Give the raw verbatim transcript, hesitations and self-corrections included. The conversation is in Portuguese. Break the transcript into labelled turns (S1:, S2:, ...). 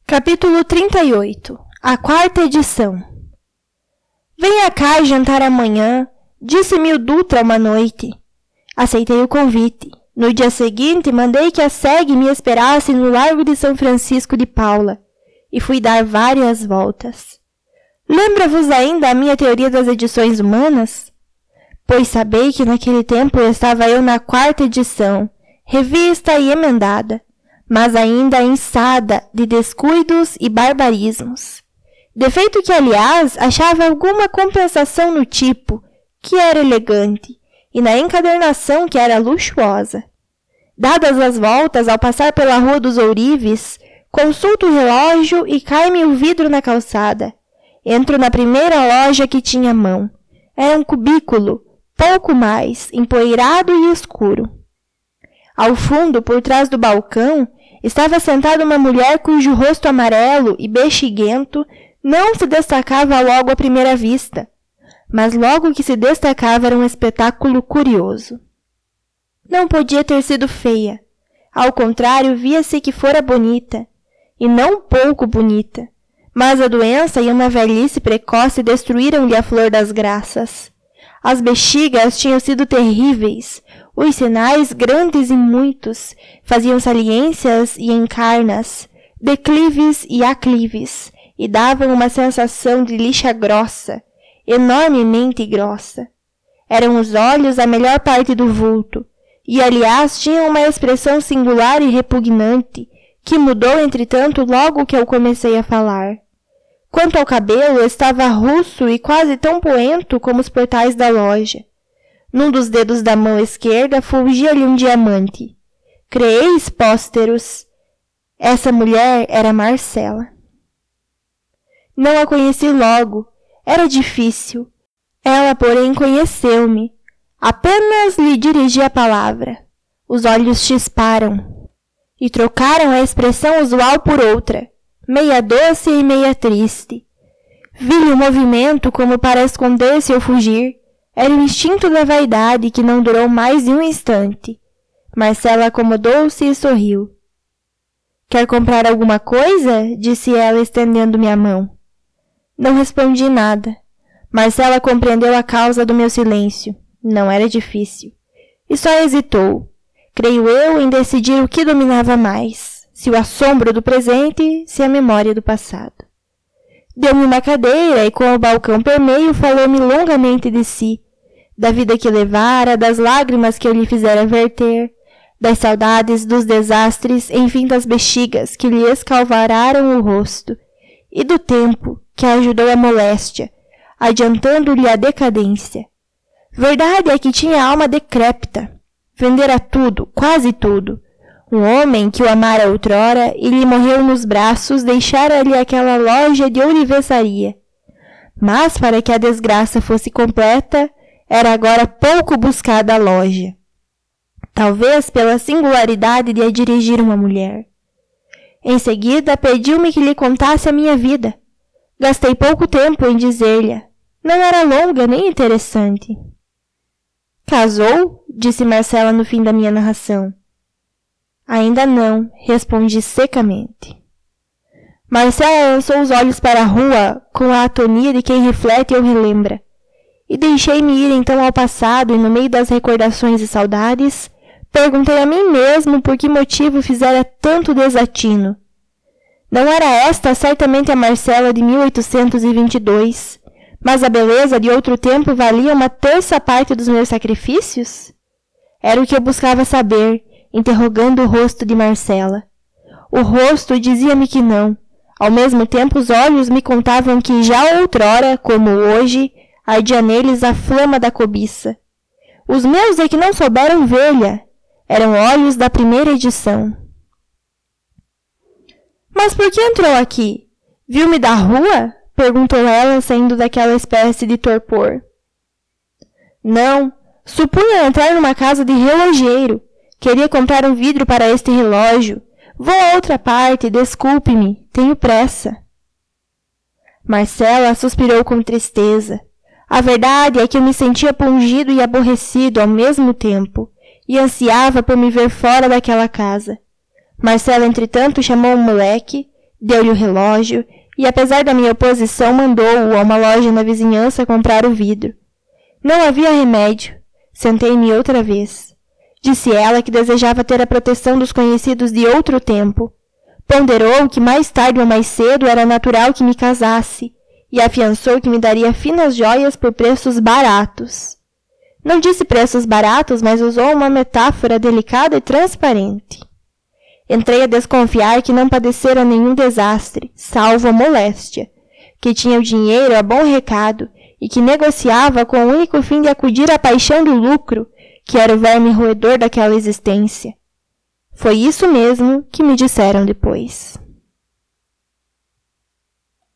S1: Capítulo trinta e oito. A quarta edição. Venha cá jantar amanhã, disse-me o Dutra uma noite. Aceitei o convite. No dia seguinte, mandei que a segue me esperasse no Largo de São Francisco de Paula, e fui dar várias voltas. Lembra-vos ainda a minha teoria das edições humanas? Pois sabei que naquele tempo estava eu na quarta edição, revista e emendada, mas ainda inçada de descuidos e barbarismos. Defeito que, aliás, achava alguma compensação no tipo, que era elegante, e na encadernação, que era luxuosa. Dadas as voltas, ao passar pela Rua dos Ourives, consulto o relógio e cai-me o vidro na calçada. Entro na primeira loja que tinha à mão. Era um cubículo, pouco mais, empoeirado e escuro. Ao fundo, por trás do balcão, estava sentada uma mulher cujo rosto amarelo e bexiguento não se destacava logo à primeira vista, mas logo que se destacava era um espetáculo curioso. Não podia ter sido feia. Ao contrário, via-se que fora bonita, e não pouco bonita, mas a doença e uma velhice precoce destruíram-lhe a flor das graças. As bexigas tinham sido terríveis, os sinais, grandes e muitos, faziam saliências e encarnas, declives e aclives, e davam uma sensação de lixa grossa, enormemente grossa. Eram os olhos a melhor parte do vulto, e aliás tinham uma expressão singular e repugnante, que mudou entretanto logo que eu comecei a falar. Quanto ao cabelo, estava russo e quase tão poento como os portais da loja. Num dos dedos da mão esquerda fulgia-lhe um diamante. Creeis, pósteros? Essa mulher era Marcela. Não a conheci logo. Era difícil. Ela, porém, conheceu-me. Apenas lhe dirigi a palavra. Os olhos chisparam e trocaram a expressão usual por outra, meia doce e meia triste. Vi-lhe o movimento como para esconder-se ou fugir. Era o instinto da vaidade que não durou mais de um instante. Marcela acomodou-se e sorriu. Quer comprar alguma coisa? Disse ela, estendendo-me a mão. Não respondi nada. Marcela compreendeu a causa do meu silêncio. Não era difícil. E só hesitou. Creio eu em decidir o que dominava mais, se o assombro do presente, se a memória do passado. Deu-me uma cadeira e, com o balcão permeio, falou-me longamente de si, da vida que levara, das lágrimas que eu lhe fizera verter, das saudades, dos desastres, enfim das bexigas que lhe escalvararam o rosto, e do tempo que ajudou a moléstia, adiantando-lhe a decadência. Verdade é que tinha alma decrépita, vendera tudo, quase tudo. Um homem que o amara outrora e lhe morreu nos braços deixara-lhe aquela loja de ourivesaria. Mas, para que a desgraça fosse completa, era agora pouco buscada a loja. Talvez pela singularidade de a dirigir uma mulher. Em seguida, pediu-me que lhe contasse a minha vida. Gastei pouco tempo em dizer-lhe. Não era longa nem interessante. Casou? Disse Marcela no fim da minha narração. Ainda não, respondi secamente. Marcela lançou os olhos para a rua com a atonia de quem reflete ou relembra. E deixei-me ir então ao passado e, no meio das recordações e saudades, perguntei a mim mesmo por que motivo fizera tanto desatino. Não era esta certamente a Marcela de mil oitocentos e vinte e dois, mas a beleza de outro tempo valia uma terça parte dos meus sacrifícios? Era o que eu buscava saber, interrogando o rosto de Marcela. O rosto dizia-me que não. Ao mesmo tempo, os olhos me contavam que já outrora, como hoje, ardia neles a flama da cobiça. Os meus é que não souberam ver-lhe. Eram olhos da primeira edição. Mas por que entrou aqui? Viu-me da rua? Perguntou ela, saindo daquela espécie de torpor. Não, supunha entrar numa casa de relojeiro. Queria comprar um vidro para este relógio. Vou a outra parte, desculpe-me, tenho pressa. Marcela suspirou com tristeza. A verdade é que eu me sentia pungido e aborrecido ao mesmo tempo, e ansiava por me ver fora daquela casa. Marcela, entretanto, chamou um moleque, Deu-lhe o relógio e, apesar da minha oposição, mandou-o a uma loja na vizinhança comprar o vidro. Não havia remédio. Sentei-me outra vez. Disse ela que desejava ter a proteção dos conhecidos de outro tempo. Ponderou que mais tarde ou mais cedo era natural que me casasse e afiançou que me daria finas joias por preços baratos. Não disse preços baratos, mas usou uma metáfora delicada e transparente. Entrei a desconfiar que não padecera nenhum desastre, salvo a moléstia, que tinha o dinheiro a bom recado e que negociava com o único fim de acudir à paixão do lucro, que era o verme roedor daquela existência. Foi isso mesmo que me disseram depois.